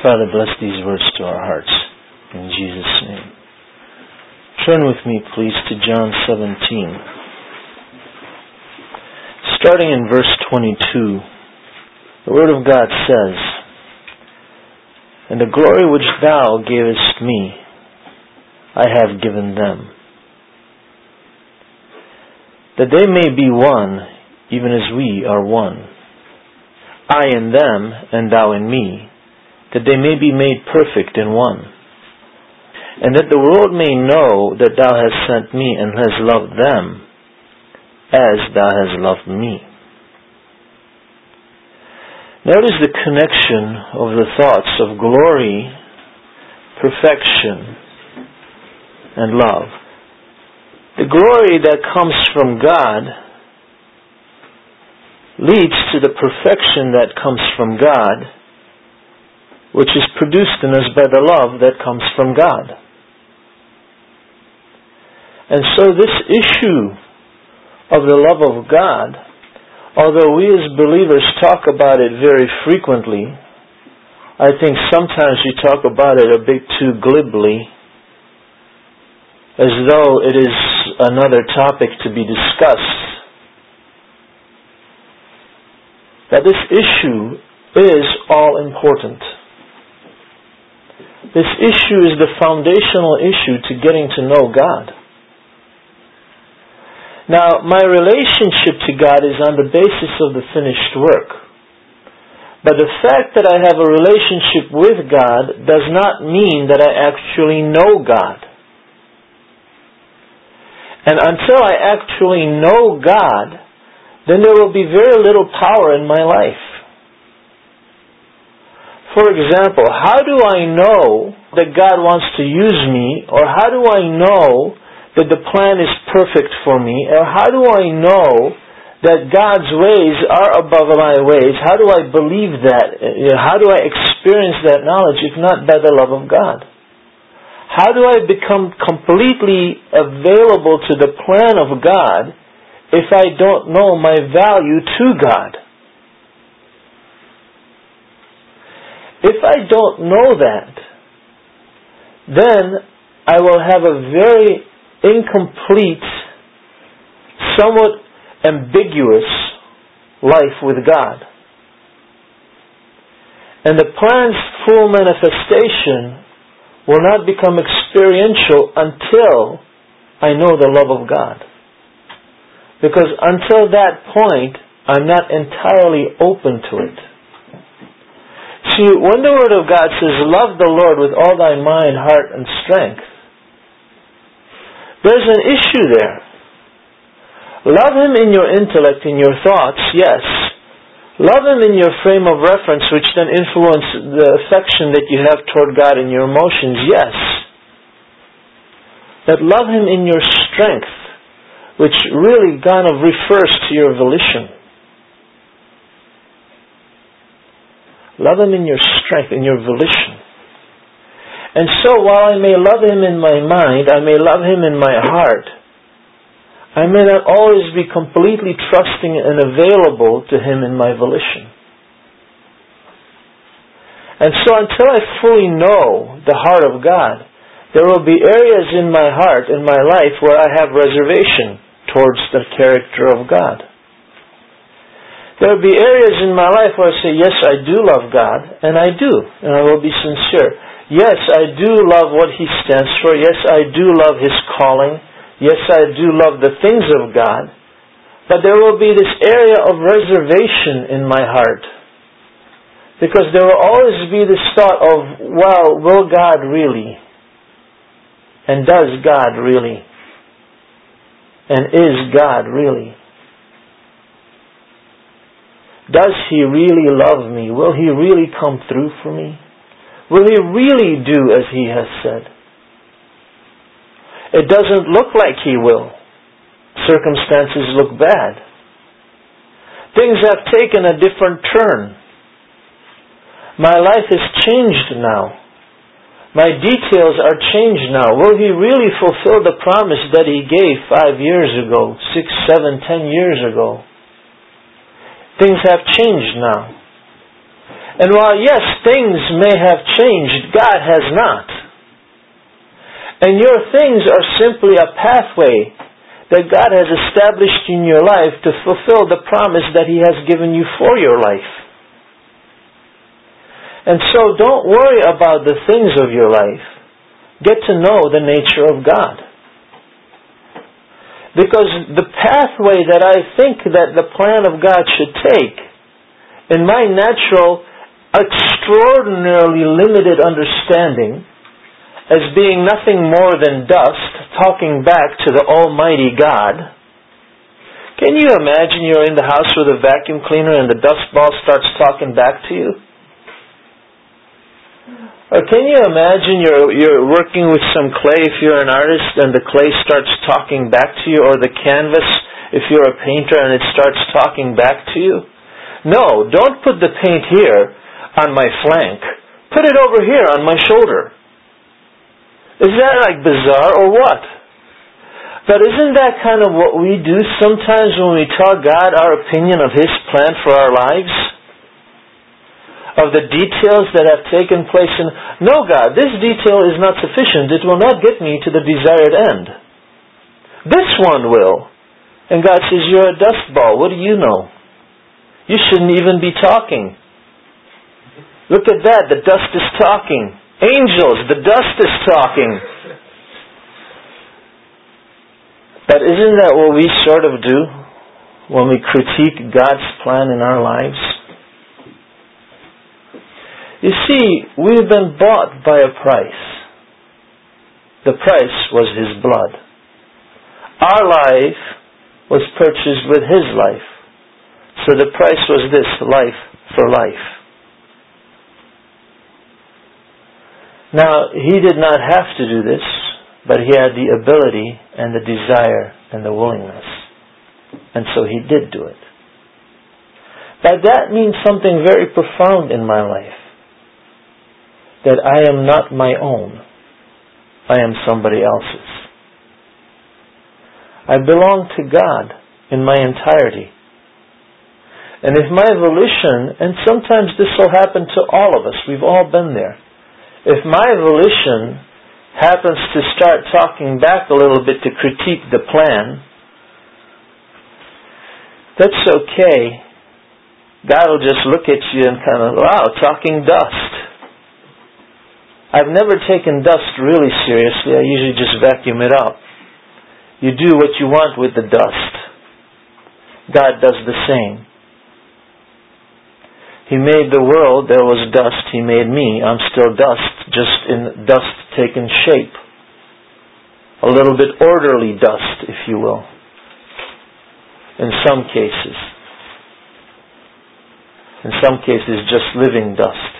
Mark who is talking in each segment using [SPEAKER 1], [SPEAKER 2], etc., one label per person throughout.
[SPEAKER 1] Father, bless these words to our hearts. In Jesus' name. Turn with me, please, to John 17. Starting in verse 22, the Word of God says, "And the glory which thou gavest me, I have given them, that they may be one, even as we are one. I in them, and thou in me, that they may be made perfect in one. And that the world may know that thou hast sent me and hast loved them, as thou hast loved me." Notice the connection of the thoughts of glory, perfection, and love. The glory that comes from God leads to the perfection that comes from God, which is produced in us by the love that comes from God. And so this issue of the love of God, although we as believers talk about it very frequently, I think sometimes we talk about it a bit too glibly, as though it is another topic to be discussed. That this issue is all important. This issue is the foundational issue to getting to know God. Now, my relationship to God is on the basis of the finished work. But the fact that I have a relationship with God does not mean that I actually know God. And until I actually know God, then there will be very little power in my life. For example, how do I know that God wants to use me? Or how do I know that the plan is perfect for me? Or how do I know that God's ways are above my ways? How do I believe that? How do I experience that knowledge if not by the love of God? How do I become completely available to the plan of God if I don't know my value to God? If I don't know that, then I will have a very incomplete, somewhat ambiguous life with God. And the plan's full manifestation will not become experiential until I know the love of God. Because until that point, I'm not entirely open to it. See, when the Word of God says, "Love the Lord with all thy mind, heart, and strength," there's an issue there. Love Him in your intellect, in your thoughts, yes. Love Him in your frame of reference, which then influence the affection that you have toward God in your emotions, yes. But love Him in your strength, which really kind of refers to your volition. Love Him in your strength, in your volition. And so while I may love Him in my mind, I may love Him in my heart, I may not always be completely trusting and available to Him in my volition. And so until I fully know the heart of God, there will be areas in my heart, in my life, where I have reservation towards the character of God. There will be areas in my life where I say, yes, I do love God, and I do, and I will be sincere. Yes, I do love what He stands for. Yes, I do love His calling. Yes, I do love the things of God. But there will be this area of reservation in my heart. Because there will always be this thought of, well, will God really? And does God really? And is God really? Does He really love me? Will He really come through for me? Will He really do as He has said? It doesn't look like He will. Circumstances look bad. Things have taken a different turn. My life has changed now. My details are changed now. Will He really fulfill the promise that He gave 5 years ago, 6, 7, 10 years ago? Things have changed now. And while, yes, things may have changed, God has not. And your things are simply a pathway that God has established in your life to fulfill the promise that He has given you for your life. And so don't worry about the things of your life. Get to know the nature of God. Because the pathway that I think that the plan of God should take, in my natural, extraordinarily limited understanding, as being nothing more than dust talking back to the Almighty God. Can you imagine you're in the house with a vacuum cleaner and the dust ball starts talking back to you? Or can you imagine you're working with some clay if you're an artist and the clay starts talking back to you, or the canvas if you're a painter and it starts talking back to you? No, don't put the paint here on my flank. Put it over here on my shoulder. Is that like bizarre or what? But isn't that kind of what we do sometimes when we tell God our opinion of His plan for our lives? Of the details that have taken place in... No, God, this detail is not sufficient. It will not get me to the desired end. This one will. And God says, you're a dust ball. What do you know? You shouldn't even be talking. Look at that. The dust is talking. Angels, the dust is talking. But isn't that what we sort of do when we critique God's plan in our lives? You see, we've been bought by a price. The price was His blood. Our life was purchased with His life. So the price was this, life for life. Now, He did not have to do this, but He had the ability and the desire and the willingness. And so He did do it. But that means something very profound in my life. That I am not my own. I am somebody else's. I belong to God in my entirety. And if my volition, and sometimes this will happen to all of us, we've all been there. If my volition happens to start talking back a little bit to critique the plan, that's okay. God will just look at you and kind of, wow, talking dust. I've never taken dust really seriously. I usually just vacuum it up. You do what you want with the dust. God does the same. He made the world, there was dust. He made me. I'm still dust, just in dust taken shape. A little bit orderly dust, if you will. In some cases. In some cases, just living dust.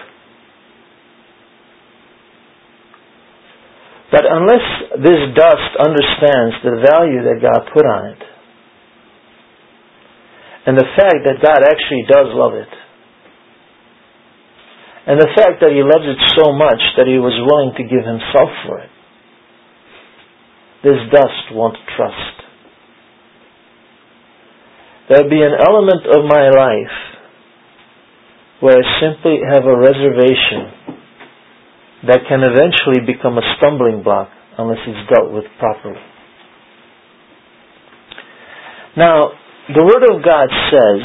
[SPEAKER 1] But unless this dust understands the value that God put on it, and the fact that God actually does love it, and the fact that He loves it so much that He was willing to give Himself for it, this dust won't trust. There'll be an element of my life where I simply have a reservation that can eventually become a stumbling block unless it's dealt with properly. Now, the Word of God says,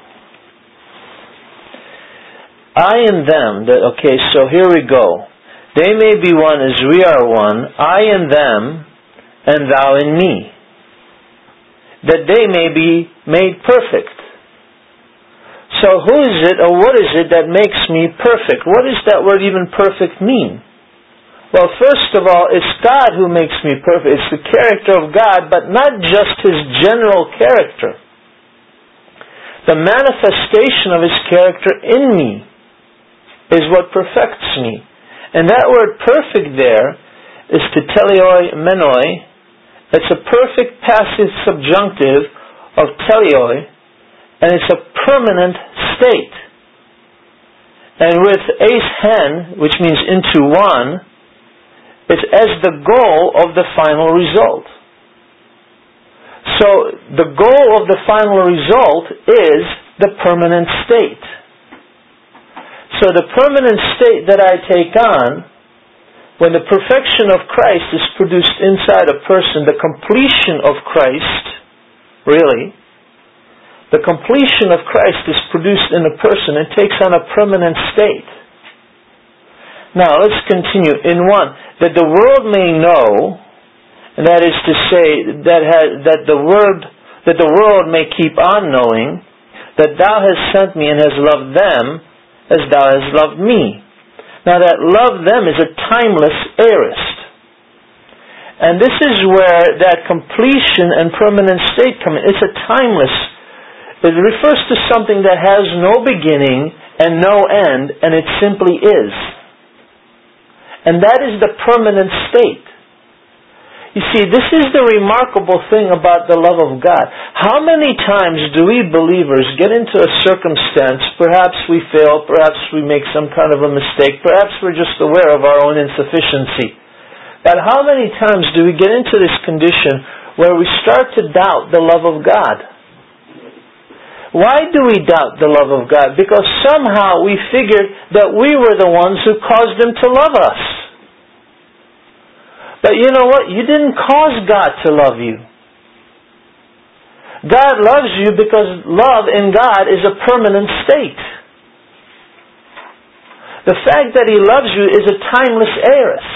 [SPEAKER 1] I and them, okay, so here we go. They may be one as we are one, I and them, and thou in me, that they may be made perfect. So who is it, or what is it that makes me perfect? What does that word even perfect mean? Well, first of all, it's God who makes me perfect. It's the character of God, but not just His general character. The manifestation of His character in me is what perfects me. And that word perfect there is to teleoi menoi. It's a perfect passive subjunctive of teleoi, and it's a permanent state. And with eis hen, which means into one, it's as the goal of the final result. So the goal of the final result is the permanent state. So the permanent state that I take on, when the perfection of Christ is produced inside a person, the completion of Christ, really, the completion of Christ is produced in a person and takes on a permanent state. Now, let's continue. In 1, that the world may know, and that is to say, that the world may keep on knowing, that Thou hast sent me and hast loved them as Thou hast loved me. Now, that love them is a timeless aorist. And this is where that completion and permanent state come in. It's a timeless. It refers to something that has no beginning and no end, and it simply is. And that is the permanent state. You see, this is the remarkable thing about the love of God. How many times do we believers get into a circumstance, perhaps we fail, perhaps we make some kind of a mistake, perhaps we're just aware of our own insufficiency. But how many times do we get into this condition where we start to doubt the love of God? Why do we doubt the love of God? Because somehow we figured that we were the ones who caused Him to love us. But you know what? You didn't cause God to love you. God loves you because love in God is a permanent state. The fact that He loves you is a timeless aorist.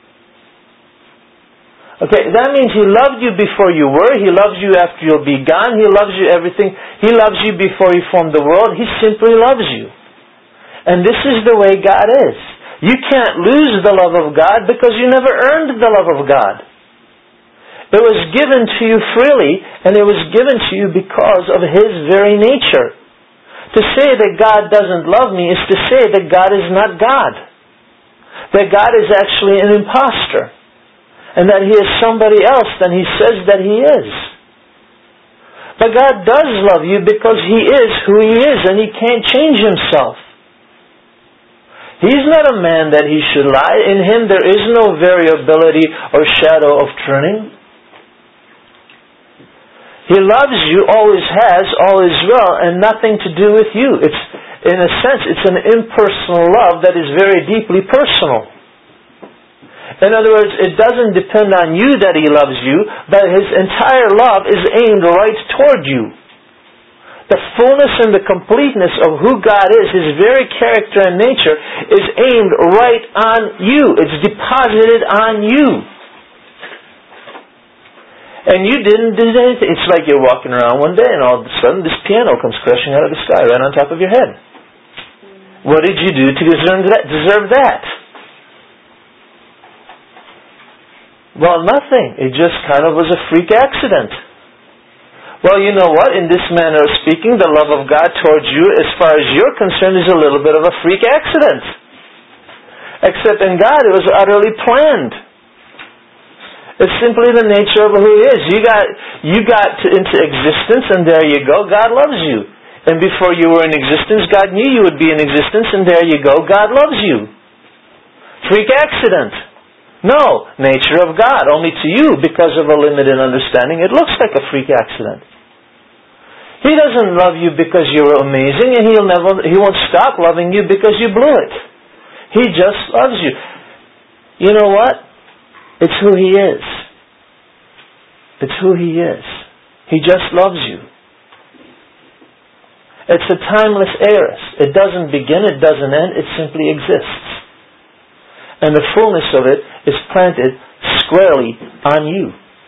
[SPEAKER 1] Okay, that means He loved you before you were. He loves you after you'll be gone. He loves you everything. He loves you before He formed the world. He simply loves you. And this is the way God is. You can't lose the love of God because you never earned the love of God. It was given to you freely, and it was given to you because of His very nature. To say that God doesn't love me is to say that God is not God. That God is actually an imposter. And that He is somebody else than He says that He is. But God does love you because He is who He is, and He can't change Himself. He's not a man that He should lie. In Him there is no variability or shadow of turning. He loves you, always has, always will, and nothing to do with you. It's, in a sense, it's an impersonal love that is very deeply personal. In other words, it doesn't depend on you that He loves you, but His entire love is aimed right toward you. The fullness and the completeness of who God is, His very character and nature, is aimed right on you. It's deposited on you. And you didn't do anything. It's like you're walking around one day and all of a sudden this piano comes crashing out of the sky right on top of your head. What did you do to deserve that? Well, nothing. It just kind of was a freak accident. Well, you know what? In this manner of speaking, the love of God towards you, as far as you're concerned, is a little bit of a freak accident. Except in God, it was utterly planned. It's simply the nature of who He is. You got into existence, and there you go. God loves you. And before you were in existence, God knew you would be in existence, and there you go. God loves you. Freak accident. No, nature of God. Only to you, because of a limited understanding, it looks like a freak accident. He doesn't love you because you're amazing, and He won't stop loving you because you blew it. He just loves you. You know what? It's who He is. It's who He is. He just loves you. It's a timeless aorist. It doesn't begin, it doesn't end, it simply exists. And the fullness of it is planted squarely on you.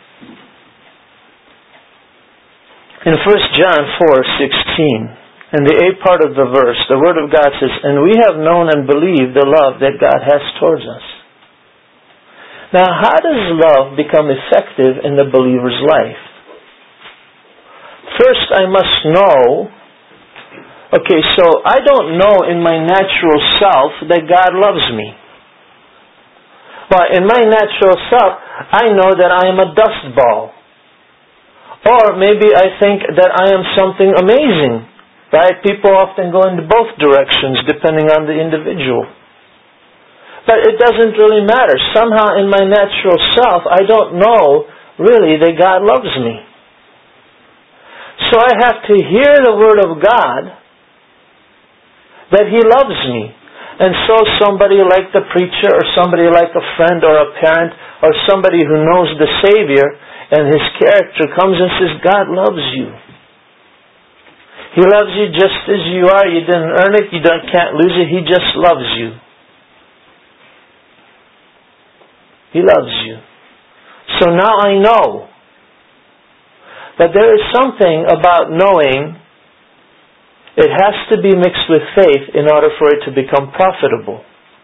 [SPEAKER 1] In 1 John 4:16, in the 8th part of the verse, the Word of God says, "And we have known and believed the love that God has towards us." Now, how does love become effective in the believer's life? First, I must know, okay, so I don't know in my natural self that God loves me. But in my natural self, I know that I am a dust ball. Or maybe I think that I am something amazing. Right? People often go in both directions depending on the individual. But it doesn't really matter. Somehow in my natural self, I don't know really that God loves me. So I have to hear the Word of God that He loves me. And so somebody like the preacher or somebody like a friend or a parent or somebody who knows the Savior and His character comes and says, God loves you. He loves you just as you are. You didn't earn it. You can't lose it. He just loves you. He loves you. So now I know that there is something about knowing. It has to be mixed with faith in order for it to become profitable.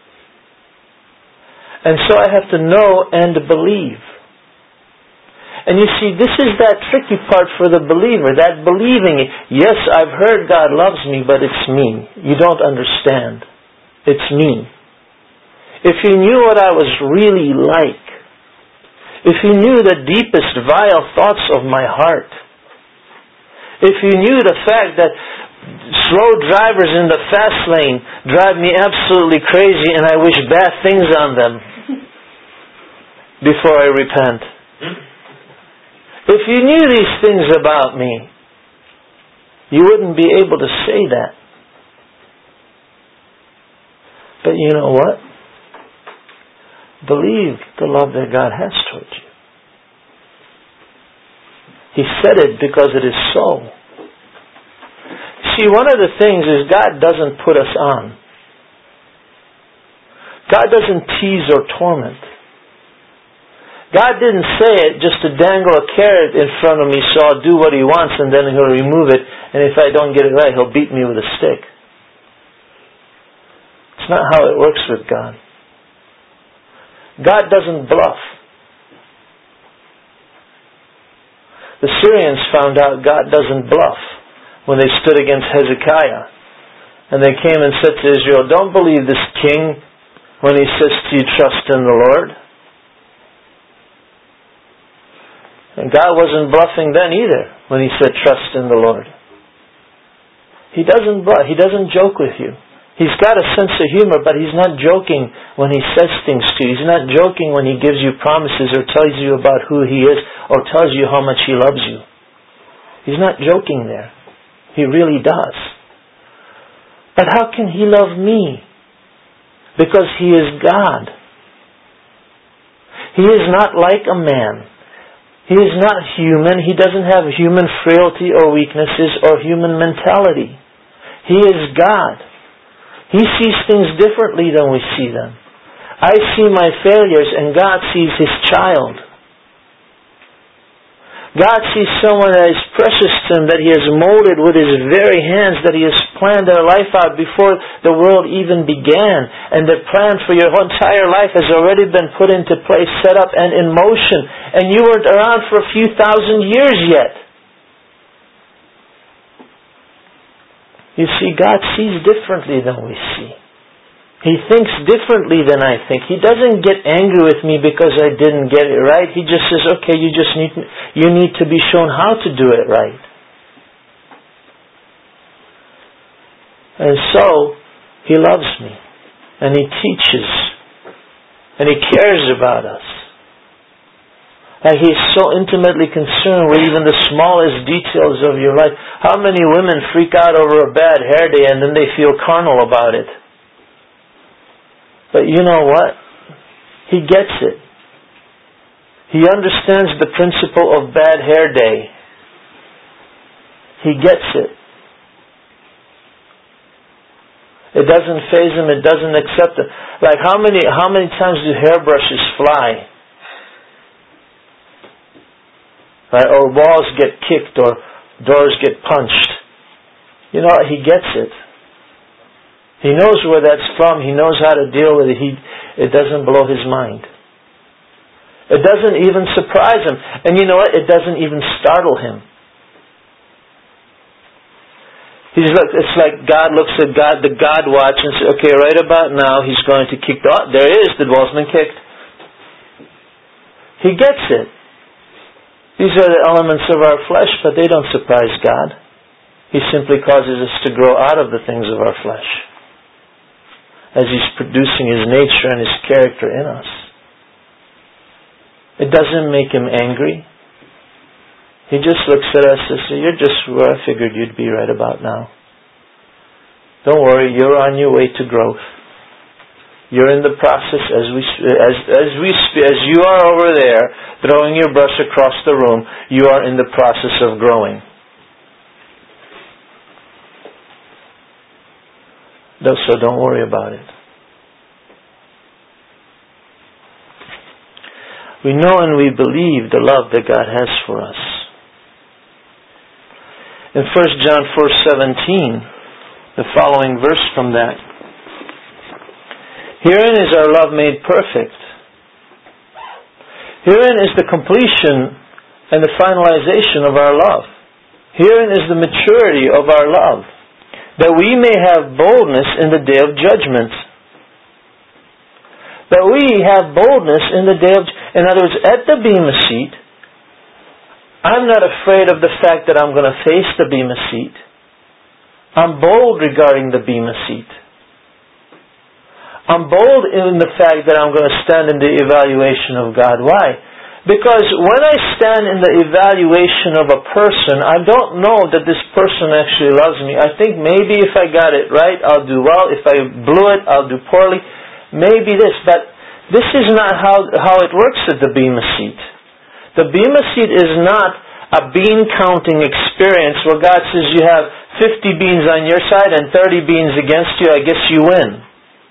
[SPEAKER 1] And so I have to know and believe. And you see, this is that tricky part for the believer, that believing. Yes, I've heard God loves me, but it's me. You don't understand. It's me. If you knew what I was really like, if you knew the deepest vile thoughts of my heart, if you knew the fact that slow drivers in the fast lane drive me absolutely crazy and I wish bad things on them before I repent. If you knew these things about me, you wouldn't be able to say that. But you know what? Believe the love that God has towards you. He said it because it is so. See, one of the things is God doesn't put us on. God doesn't tease or torment. God didn't say it just to dangle a carrot in front of me so I'll do what He wants and then He'll remove it, and if I don't get it right, He'll beat me with a stick. It's not how it works with God. God doesn't bluff. The Syrians found out God doesn't bluff when they stood against Hezekiah. And they came and said to Israel, don't believe this king when he says to you, trust in the Lord. And God wasn't bluffing then either when He said, trust in the Lord. He doesn't bluff. He doesn't joke with you. He's got a sense of humor, but He's not joking when He says things to you. He's not joking when He gives you promises or tells you about who He is or tells you how much He loves you. He's not joking there. He really does. But how can He love me? Because He is God. He is not like a man. He is not human. He doesn't have human frailty or weaknesses or human mentality. He is God. He sees things differently than we see them. I see my failures and God sees His child. God sees someone that is precious to Him, that He has molded with His very hands, that He has planned their life out before the world even began. And the plan for your entire life has already been put into place, set up, and in motion. And you weren't around for a few thousand years yet. You see, God sees differently than we see. He thinks differently than I think. He doesn't get angry with me because I didn't get it right. He just says, okay, you need to be shown how to do it right. And so, He loves me. And He teaches. And He cares about us. And He's so intimately concerned with even the smallest details of your life. How many women freak out over a bad hair day and then they feel carnal about it? But you know what? He gets it. He understands the principle of bad hair day. He gets it. It doesn't faze Him. It doesn't accept it. Like how many times do hairbrushes fly? Right? Or walls get kicked or doors get punched. You know, He gets it. He knows where that's from. He knows how to deal with it. It doesn't blow His mind. It doesn't even surprise Him. And you know what? It doesn't even startle Him. It's like God looks at the God watch and says, okay, right about now He's going to kick there it is, the wall's been kicked. He gets it. These are the elements of our flesh, but they don't surprise God. He simply causes us to grow out of the things of our flesh as He's producing His nature and His character in us. It doesn't make Him angry. He just looks at us and says, you're just where I figured you'd be right about now. Don't worry, you're on your way to growth. You're in the process as you are over there throwing your brush across the room, you are in the process of growing. So don't worry about it. We know and we believe the love that God has for us. In 1 John 4:17, the following verse from that. Herein is our love made perfect. Herein is the completion and the finalization of our love. Herein is the maturity of our love, that we may have boldness in the day of judgment. That we have boldness in the day of... In other words, at the Bema seat, I'm not afraid of the fact that I'm going to face the Bema seat. I'm bold regarding the Bema seat. I'm bold in the fact that I'm going to stand in the evaluation of God. Why? Because when I stand in the evaluation of a person, I don't know that this person actually loves me. I think maybe if I got it right, I'll do well. If I blew it, I'll do poorly. Maybe this. But this is not how it works at the Bema seat. The Bema seat is not a bean counting experience where God says you have 50 beans on your side and 30 beans against you. I guess you win.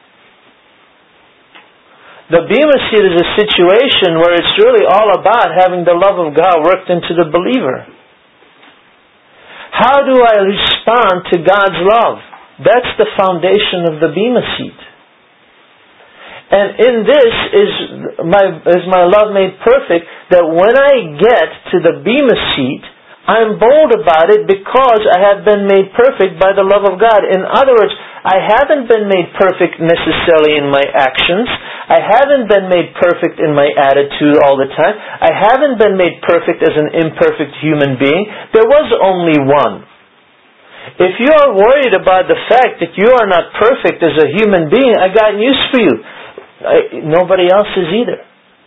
[SPEAKER 1] The Bema seat is a situation where it's really all about having the love of God worked into the believer. How do I respond to God's love? That's the foundation of the Bema seat. And in this is my love made perfect, that when I get to the Bema seat, I'm bold about it because I have been made perfect by the love of God. In other words, I haven't been made perfect necessarily in my actions. I haven't been made perfect in my attitude all the time. I haven't been made perfect as an imperfect human being. There was only one. If you are worried about the fact that you are not perfect as a human being, I got news for you. Nobody else is either.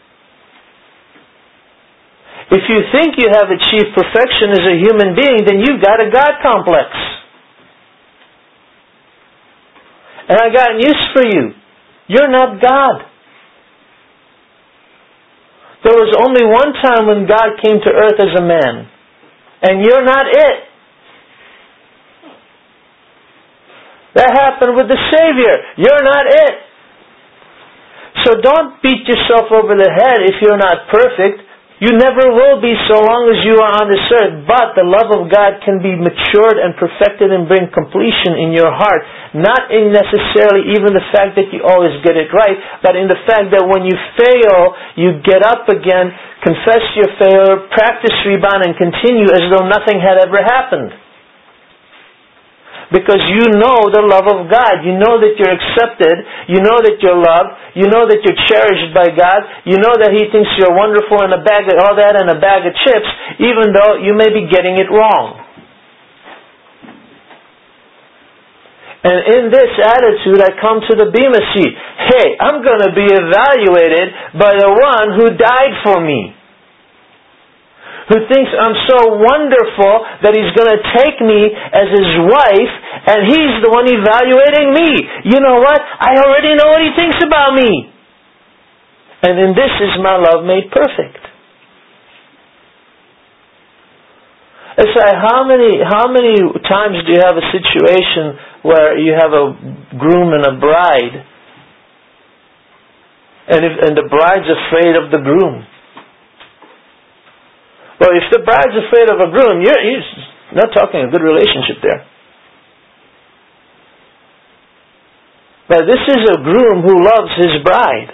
[SPEAKER 1] If you think you have achieved perfection as a human being, then you've got a God complex. And I got news for you. You're not God. There was only one time when God came to earth as a man. And you're not it. That happened with the Savior. You're not it. So don't beat yourself over the head if you're not perfect. You never will be so long as you are on this earth. But the love of God can be matured and perfected and bring completion in your heart. Not in necessarily even the fact that you always get it right, but in the fact that when you fail, you get up again, confess your failure, practice rebound, and continue as though nothing had ever happened. Because you know the love of God. You know that you're accepted. You know that you're loved. You know that you're cherished by God. You know that He thinks you're wonderful and all that and a bag of chips, even though you may be getting it wrong. And in this attitude, I come to the Bema seat. Hey, I'm going to be evaluated by the one who died for me. Who thinks I'm so wonderful that He's going to take me as His wife, and He's the one evaluating me. You know what? I already know what He thinks about me. And in this is my love made perfect. It's like how many times do you have a situation where you have a groom and a bride, and the bride's afraid of the groom? Well, if the bride's afraid of a groom, you're not talking a good relationship there. But this is a groom who loves his bride.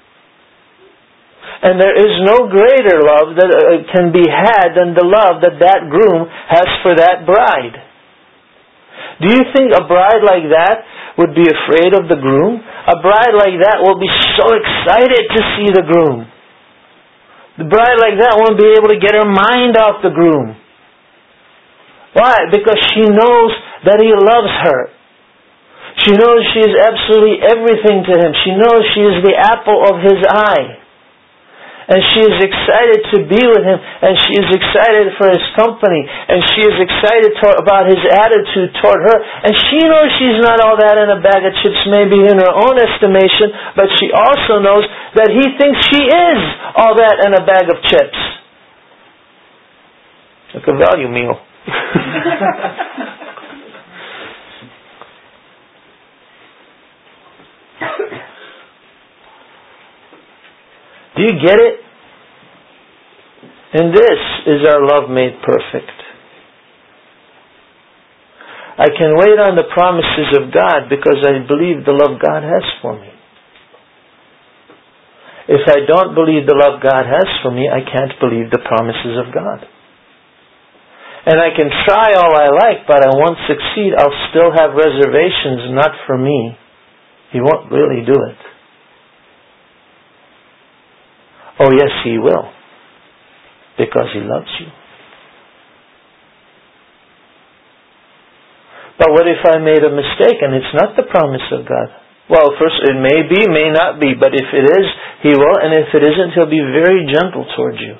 [SPEAKER 1] And there is no greater love that can be had than the love that groom has for that bride. Do you think a bride like that would be afraid of the groom? A bride like that will be so excited to see the groom. The bride like that won't be able to get her mind off the groom. Why? Because she knows that he loves her. She knows she is absolutely everything to him. She knows she is the apple of his eye. And she is excited to be with him, and she is excited for his company, and she is excited about his attitude toward her. And she knows she's not all that in a bag of chips, maybe in her own estimation, but she also knows that he thinks she is all that in a bag of chips. Like a value meal. Do you get it? And this is our love made perfect. I can wait on the promises of God because I believe the love God has for me. If I don't believe the love God has for me, I can't believe the promises of God. And I can try all I like, but I won't succeed. I'll still have reservations, not for me. He won't really do it. Oh yes, He will. Because He loves you. But what if I made a mistake and it's not the promise of God? Well, first, it may be, may not be, but if it is, He will, and if it isn't, He'll be very gentle towards you.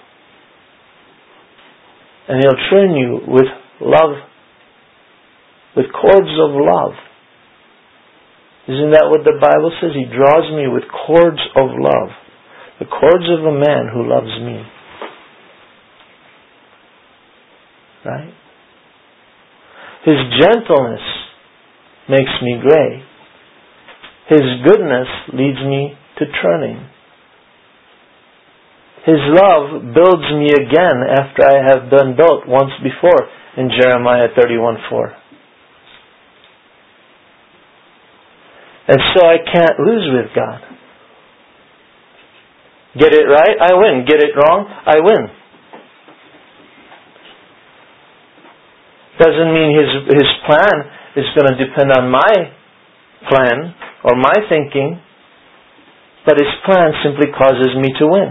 [SPEAKER 1] And He'll train you with love, with cords of love. Isn't that what the Bible says? He draws me with cords of love. The cords of a man who loves me. Right? His gentleness makes me gray. His goodness leads me to turning. His love builds me again after I have been built once before in Jeremiah 31:4. And so I can't lose with God. Get it right, I win. Get it wrong, I win. Doesn't mean His plan is going to depend on my plan or my thinking, but His plan simply causes me to win.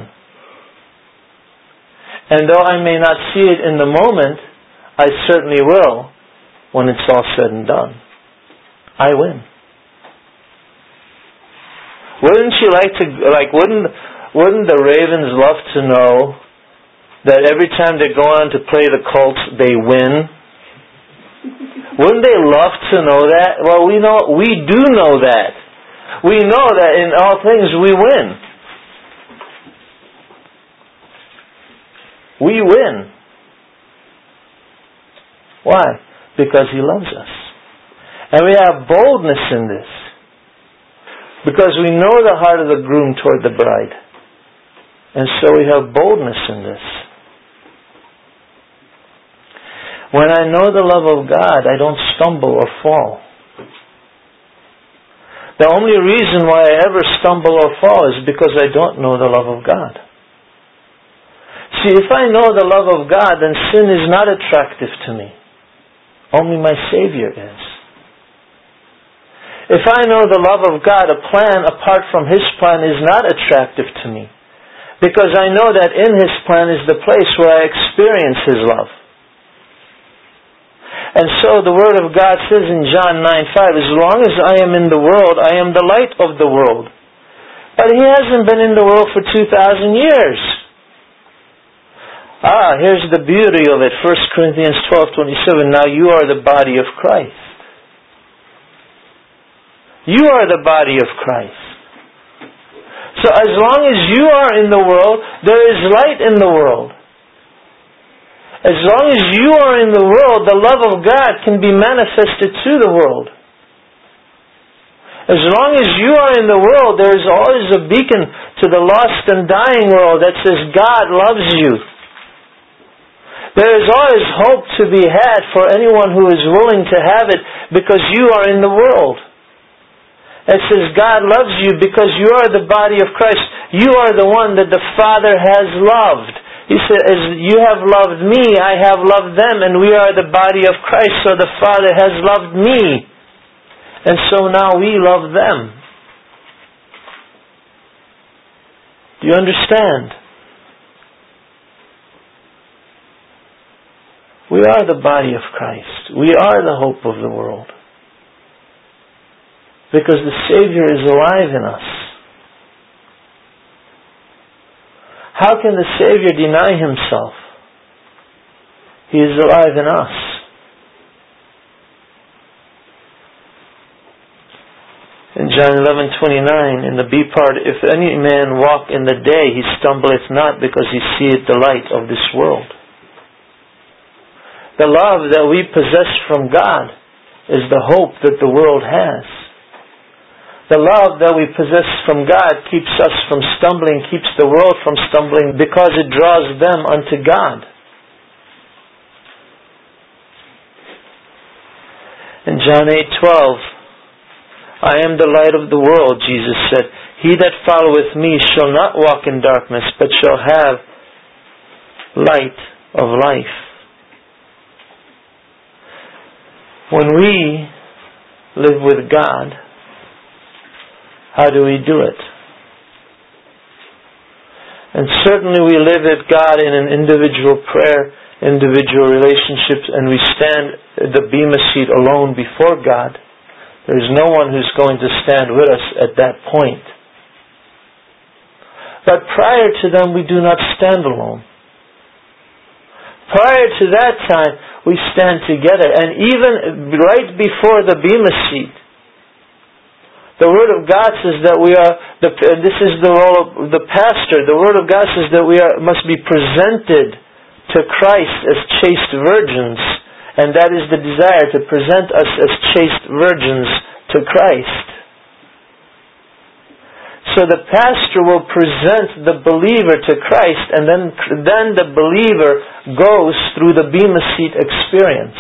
[SPEAKER 1] And though I may not see it in the moment, I certainly will when it's all said and done. I win. Wouldn't you wouldn't the Ravens love to know that every time they go on to play the Colts, they win? Wouldn't they love to know that? Well, we do know that. We know that in all things we win. We win. Why? Because He loves us. And we have boldness in this. Because we know the heart of the groom toward the bride. And so we have boldness in this. When I know the love of God, I don't stumble or fall. The only reason why I ever stumble or fall is because I don't know the love of God. See, if I know the love of God, then sin is not attractive to me. Only my Savior is. If I know the love of God, a plan apart from His plan is not attractive to me. Because I know that in His plan is the place where I experience His love. And so the Word of God says in John 9:5, as long as I am in the world, I am the light of the world. But He hasn't been in the world for 2,000 years. Here's the beauty of it. 1 Corinthians 12:27, now you are the body of Christ. You are the body of Christ. So as long as you are in the world, there is light in the world. As long as you are in the world, the love of God can be manifested to the world. As long as you are in the world, there is always a beacon to the lost and dying world that says God loves you. There is always hope to be had for anyone who is willing to have it because you are in the world. It says God loves you because you are the body of Christ. You are the one that the Father has loved. He said, as you have loved me, I have loved them, and we are the body of Christ, so the Father has loved me. And so now we love them. Do you understand? We are the body of Christ. We are the hope of the world. Because the Savior is alive in us. How can the Savior deny Himself? He is alive in us. In John 11:29, in the B part, if any man walk in the day, he stumbleth not, because he seeth the light of this world. The love that we possess from God is the hope that the world has. The love that we possess from God keeps us from stumbling, keeps the world from stumbling, because it draws them unto God. In John 8:12, I am the light of the world, Jesus said. He that followeth me shall not walk in darkness, but shall have light of life. When we live with God, how do we do it? And certainly we live with God in an individual prayer, individual relationships, and we stand at the bema seat alone before God. There's no one who's going to stand with us at that point. But prior to them, we do not stand alone. Prior to that time, we stand together. And even right before the bema seat, the Word of God says that we are, and this is the role of the pastor, the Word of God says that we must be presented to Christ as chaste virgins. And that is the desire, to present us as chaste virgins to Christ. So the pastor will present the believer to Christ, and then the believer goes through the bema seat experience.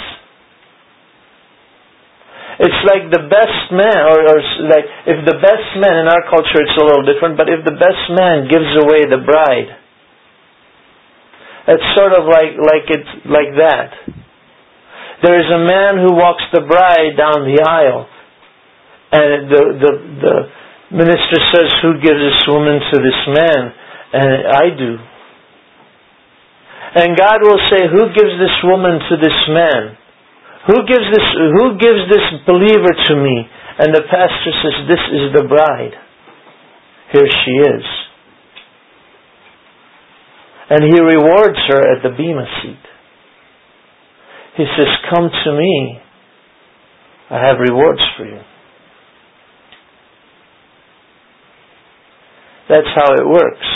[SPEAKER 1] It's like the best man, or like if the best man, in our culture it's a little different, but if the best man gives away the bride, it's sort of like that. There is a man who walks the bride down the aisle, and the minister says, "Who gives this woman to this man?" And I do. And God will say, "Who gives this woman to this man? Who gives this believer to me?" And the pastor says, "This is the bride. Here she is." And he rewards her at the bema seat. He says, "Come to me. I have rewards for you." That's how it works.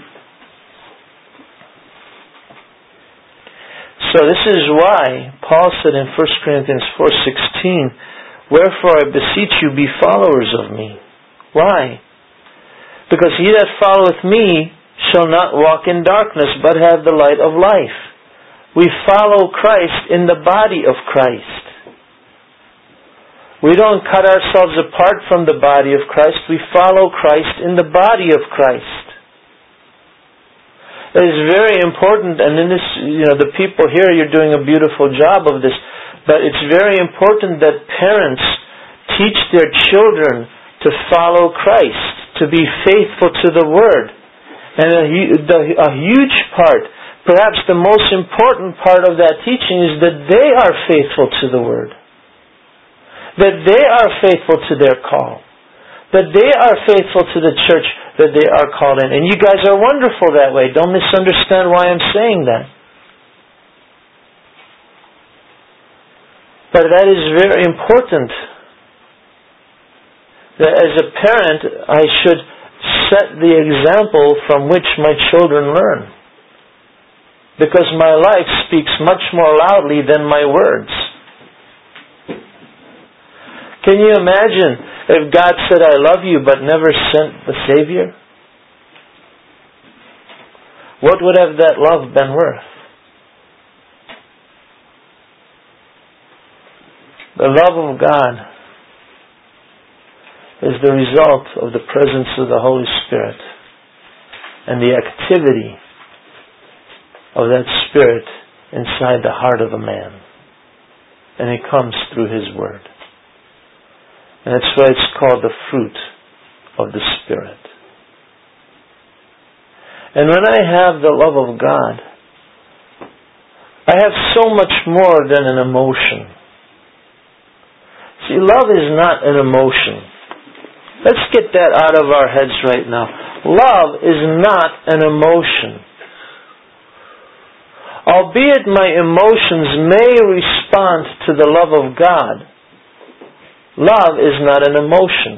[SPEAKER 1] So this is why Paul said in 1 Corinthians 4:16, "Wherefore I beseech you, be followers of me." Why? Because he that followeth me shall not walk in darkness, but have the light of life. We follow Christ in the body of Christ. We don't cut ourselves apart from the body of Christ. We follow Christ in the body of Christ. It is very important, and in this, the people here, you're doing a beautiful job of this, but it's very important that parents teach their children to follow Christ, to be faithful to the Word. And a huge part, perhaps the most important part of that teaching, is that they are faithful to the Word. That they are faithful to their call. That they are faithful to the church that they are called in. And you guys are wonderful that way. Don't misunderstand why I'm saying that. But that is very important. That as a parent, I should set the example from which my children learn. Because my life speaks much more loudly than my words. Can you imagine if God said, "I love you," but never sent the Savior? What would have that love been worth? The love of God is the result of the presence of the Holy Spirit and the activity of that Spirit inside the heart of a man. And it comes through His Word. And that's why it's called the fruit of the Spirit. And when I have the love of God, I have so much more than an emotion. See, love is not an emotion. Let's get that out of our heads right now. Love is not an emotion. Albeit my emotions may respond to the love of God, love is not an emotion.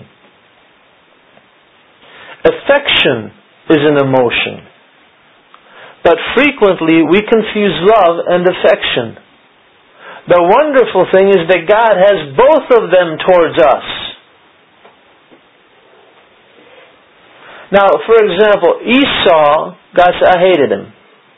[SPEAKER 1] Affection is an emotion. But frequently we confuse love and affection. The wonderful thing is that God has both of them towards us. Now, for example, Esau, God said, I hated him.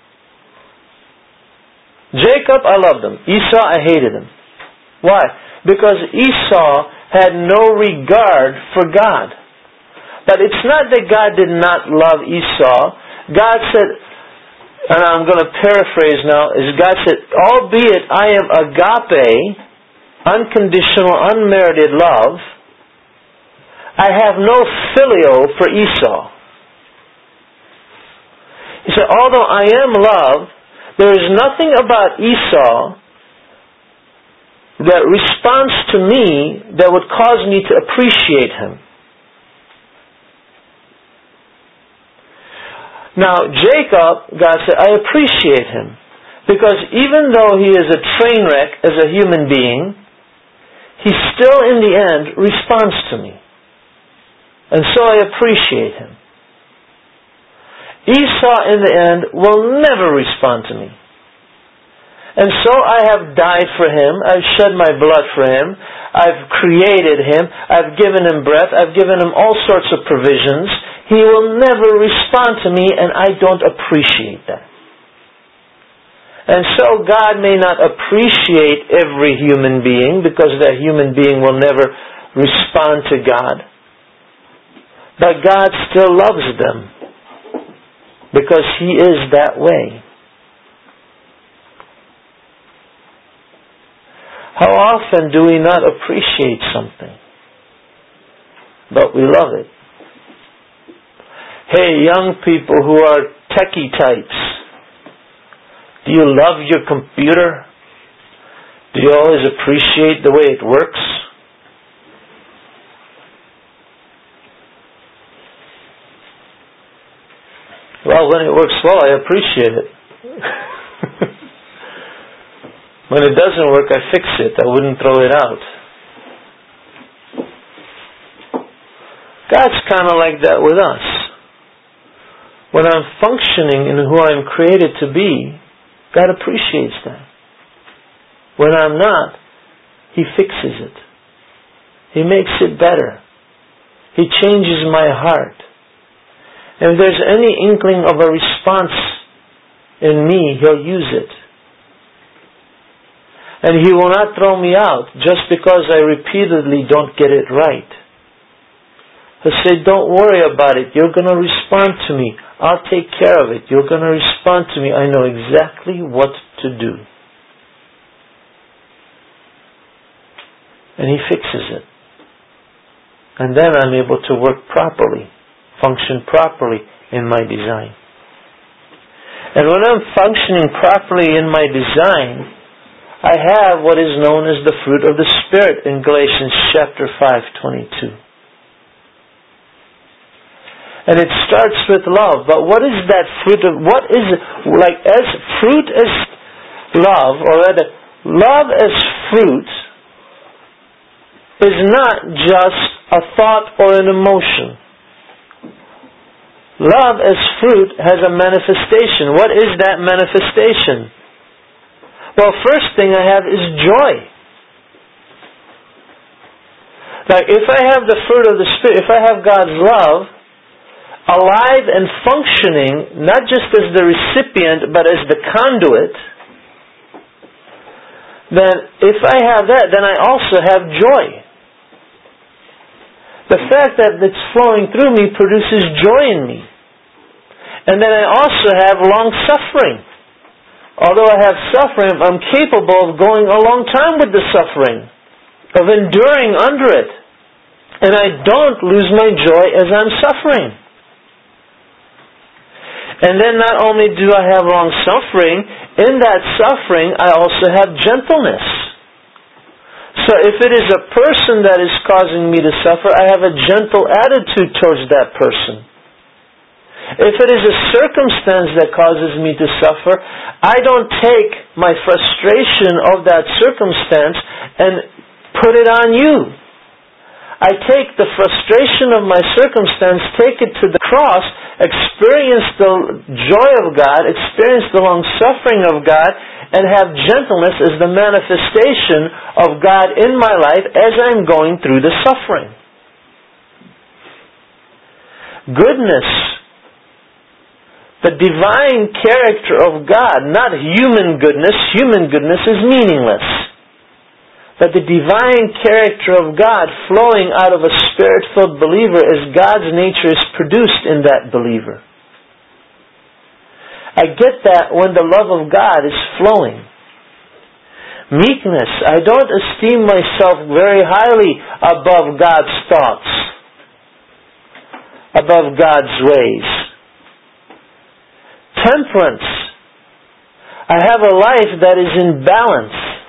[SPEAKER 1] Jacob, I loved him. Esau, I hated him. Why? Because Esau had no regard for God. But it's not that God did not love Esau. God said, and I'm going to paraphrase now, is God said, albeit I am agape, unconditional, unmerited love, I have no filio for Esau. He said, although I am love, there is nothing about Esau that responds to me that would cause me to appreciate him. Now, Jacob, God said, I appreciate him. Because even though he is a train wreck as a human being, he still in the end responds to me. And so I appreciate him. Esau in the end will never respond to me. And so I have died for him, I've shed my blood for him, I've created him, I've given him breath, I've given him all sorts of provisions. He will never respond to me, and I don't appreciate that. And so God may not appreciate every human being because that human being will never respond to God. But God still loves them because He is that way. How often do we not appreciate something, but we love it? Hey, young people who are techie types, do you love your computer? Do you always appreciate the way it works? Well, when it works well, I appreciate it. When it doesn't work, I fix it. I wouldn't throw it out. God's kind of like that with us. When I'm functioning in who I'm created to be, God appreciates that. When I'm not, He fixes it. He makes it better. He changes my heart. And if there's any inkling of a response in me, He'll use it. And He will not throw me out just because I repeatedly don't get it right. He'll say, don't worry about it. You're going to respond to me. I'll take care of it. You're going to respond to me. I know exactly what to do. And He fixes it. And then I'm able to work properly, function properly in my design. And when I'm functioning properly in my design, I have what is known as the fruit of the Spirit in Galatians chapter 5:22. And it starts with love. But what is that fruit of, what is it, like as fruit as love, or rather, love as fruit is not just a thought or an emotion. Love as fruit has a manifestation. What is that manifestation? Well, first thing I have is joy. Like if I have the fruit of the Spirit, if I have God's love, alive and functioning, not just as the recipient, but as the conduit, then if I have that, then I also have joy. The fact that it's flowing through me produces joy in me. And then I also have long suffering. Although I have suffering, I'm capable of going a long time with the suffering, of enduring under it. And I don't lose my joy as I'm suffering. And then not only do I have long suffering, in that suffering I also have gentleness. So if it is a person that is causing me to suffer, I have a gentle attitude towards that person. If it is a circumstance that causes me to suffer, I don't take my frustration of that circumstance and put it on you. I take the frustration of my circumstance, take it to the cross, experience the joy of God, experience the long-suffering of God, and have gentleness as the manifestation of God in my life as I'm going through the suffering. Goodness, the divine character of God, not human goodness. Human goodness is meaningless. But the divine character of God flowing out of a Spirit-filled believer as God's nature is produced in that believer. I get that when the love of God is flowing. Meekness. I don't esteem myself very highly above God's thoughts, above God's ways. Temperance. I have a life that is in balance.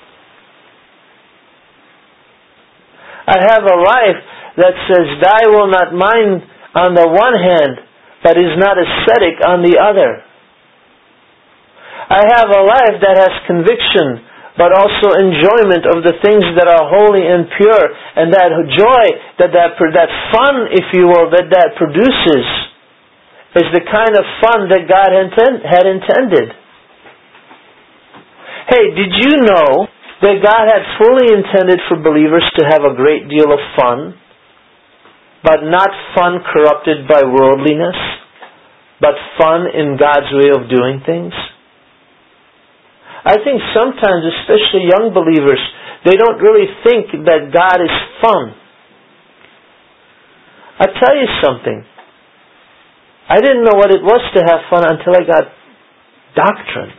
[SPEAKER 1] I have a life that says, "I will not mind" on the one hand, but is not ascetic on the other. I have a life that has conviction, but also enjoyment of the things that are holy and pure, and that joy, that fun, if you will, that produces, is the kind of fun that God had intended. Hey, did you know that God had fully intended for believers to have a great deal of fun, but not fun corrupted by worldliness, but fun in God's way of doing things? I think sometimes, especially young believers, they don't really think that God is fun. I'll tell you something. I didn't know what it was to have fun until I got doctrine.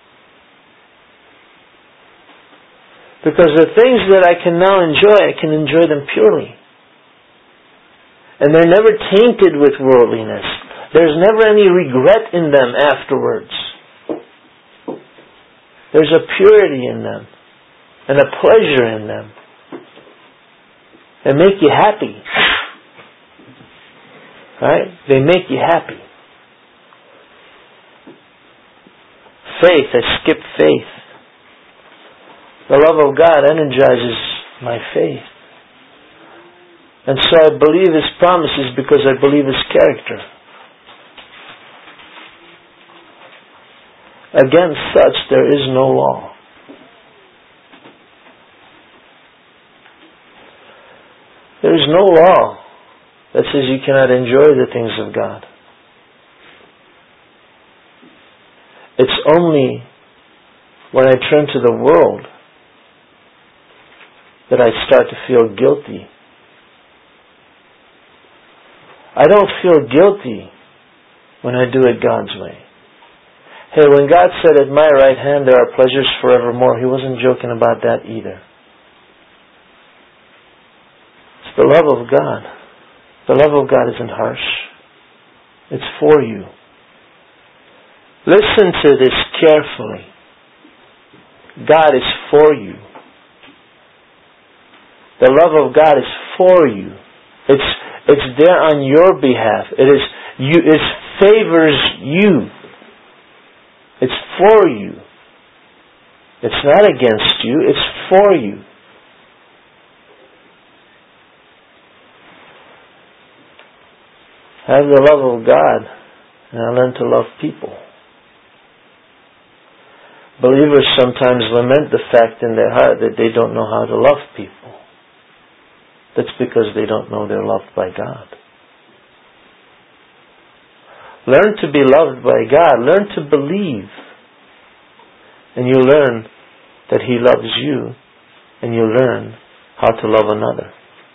[SPEAKER 1] Because the things that I can now enjoy, I can enjoy them purely. And they're never tainted with worldliness. There's never any regret in them afterwards. There's a purity in them and a pleasure in them. They make you happy. Right? They make you happy. Faith, I skip faith. The love of God energizes my faith. And so I believe His promises because I believe His character. Against such there is no law. There is no law that says you cannot enjoy the things of God. It's only when I turn to the world that I start to feel guilty. I don't feel guilty when I do it God's way. Hey, when God said, "At my right hand there are pleasures forevermore," He wasn't joking about that either. It's the love of God. The love of God isn't harsh. It's for you. Listen to this carefully. God is for you. The love of God is for you. It's there on your behalf. It favors you. It's for you. It's not against you. It's for you. Have the love of God, and I learn to love people. Believers sometimes lament the fact in their heart that they don't know how to love people. That's because they don't know they're loved by God. Learn to be loved by God. Learn to believe. And you learn that He loves you. And you learn how to love another.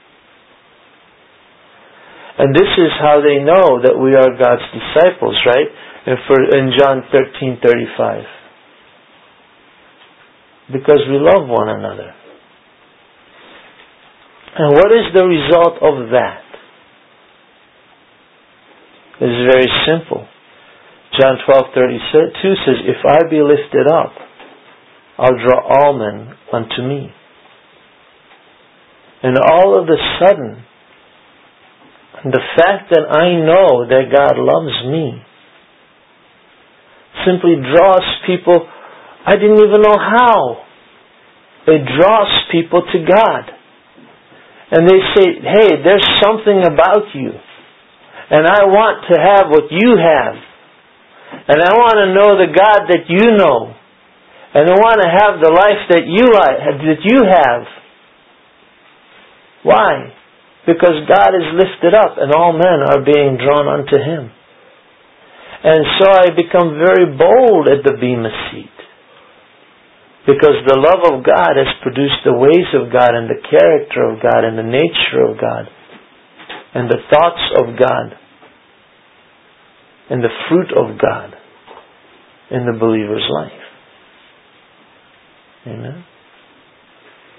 [SPEAKER 1] And this is how they know that we are God's disciples, right? In John 13:35. Because we love one another. And what is the result of that? It is very simple. John 12:32 says, "If I be lifted up, I'll draw all men unto me." And all of a sudden, The fact that I know that God loves me simply draws people, I didn't even know how. It draws people to God. And they say, hey, there's something about you. And I want to have what you have. And I want to know the God that you know. And I want to have the life that you have. Why? Because God is lifted up and all men are being drawn unto Him. And so I become very bold at the Bema seat. Because the love of God has produced the ways of God and the character of God and the nature of God and the thoughts of God and the fruit of God in the believer's life. Amen.